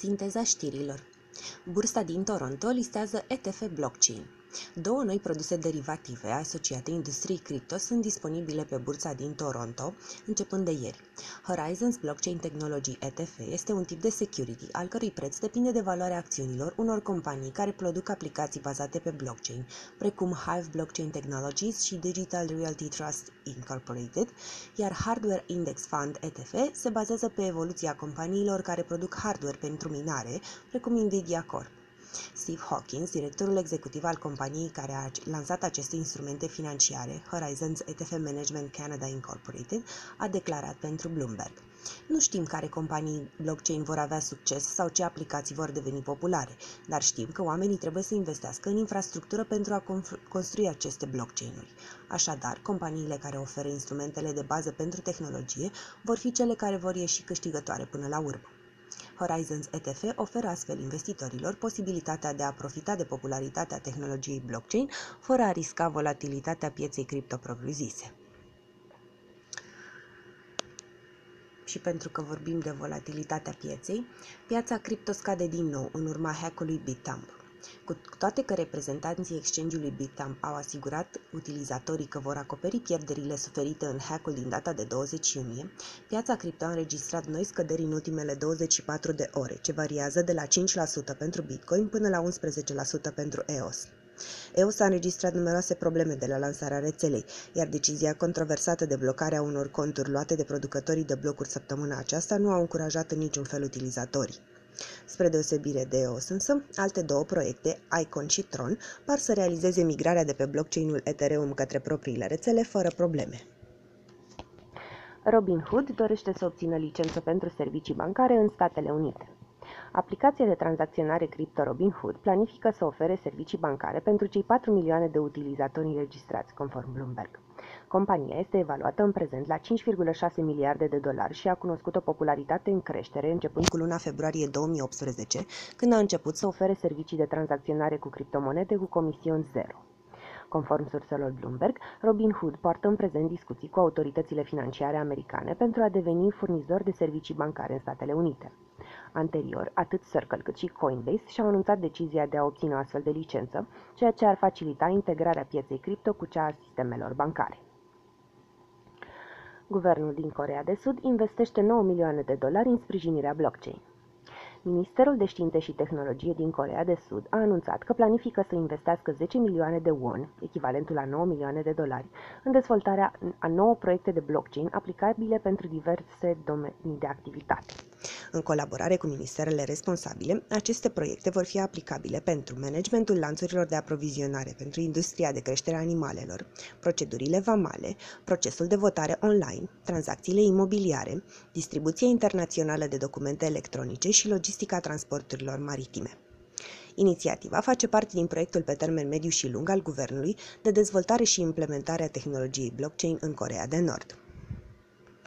Sinteza știrilor. Bursa din Toronto listează ETF Blockchain. Două noi produse derivative asociate industriei cripto sunt disponibile pe bursa din Toronto începând de ieri. Horizons Blockchain Technology ETF este un tip de security al cărui preț depinde de valoarea acțiunilor unor companii care produc aplicații bazate pe blockchain, precum Hive Blockchain Technologies și Digital Realty Trust Incorporated, iar Hardware Index Fund ETF se bazează pe evoluția companiilor care produc hardware pentru minare, precum Nvidia Corp. Steve Hawkins, directorul executiv al companiei care a lansat aceste instrumente financiare, Horizons ETF Management Canada Incorporated, a declarat pentru Bloomberg: "Nu știm care companii blockchain vor avea succes sau ce aplicații vor deveni populare, dar știm că oamenii trebuie să investească în infrastructură pentru a construi aceste blockchain-uri. Așadar, companiile care oferă instrumentele de bază pentru tehnologie vor fi cele care vor ieși câștigătoare până la urmă." Horizons ETF oferă astfel investitorilor posibilitatea de a profita de popularitatea tehnologiei blockchain fără a risca volatilitatea pieței cripto propriu-zise. Și pentru că vorbim de volatilitatea pieței, piața cripto scade din nou în urma hack-ului BitTump. Cu toate că reprezentanții exchange-ului BitTump au asigurat utilizatorii că vor acoperi pierderile suferite în hack-ul din data de 20 iunie, piața cripto a înregistrat noi scăderi în ultimele 24 de ore, ce variază de la 5% pentru Bitcoin până la 11% pentru EOS. EOS a înregistrat numeroase probleme de la lansarea rețelei, iar decizia controversată de blocare a unor conturi luate de producătorii de blocuri săptămâna aceasta nu au încurajat în niciun fel utilizatorii. Spre deosebire de EOS însă, alte două proiecte, Icon și Tron, par să realizeze migrarea de pe blockchain-ul Ethereum către propriile rețele fără probleme. Robinhood dorește să obțină licență pentru servicii bancare în Statele Unite. Aplicația de tranzacționare cripto Robinhood planifică să ofere servicii bancare pentru cei 4 milioane de utilizatori înregistrați, conform Bloomberg. Compania este evaluată în prezent la 5,6 miliarde de dolari și a cunoscut o popularitate în creștere începând cu luna februarie 2018, când a început să ofere servicii de tranzacționare cu criptomonede cu comisiuni zero. Conform surselor Bloomberg, Robinhood poartă în prezent discuții cu autoritățile financiare americane pentru a deveni furnizor de servicii bancare în Statele Unite. Anterior, atât Circle cât și Coinbase și-au anunțat decizia de a obține o astfel de licență, ceea ce ar facilita integrarea pieței cripto cu cea a sistemelor bancare. Guvernul din Coreea de Sud investește 9 milioane de dolari în sprijinirea blockchain. Ministerul de Științe și Tehnologie din Coreea de Sud a anunțat că planifică să investească 10 milioane de won, echivalentul la 9 milioane de dolari, în dezvoltarea a 9 proiecte de blockchain aplicabile pentru diverse domenii de activitate. În colaborare cu ministerele responsabile, aceste proiecte vor fi aplicabile pentru managementul lanțurilor de aprovizionare pentru industria de creștere a animalelor, procedurile vamale, procesul de votare online, tranzacțiile imobiliare, distribuția internațională de documente electronice și logistica transporturilor maritime. Inițiativa face parte din proiectul pe termen mediu și lung al guvernului de dezvoltare și implementare a tehnologiei blockchain în Coreea de Nord.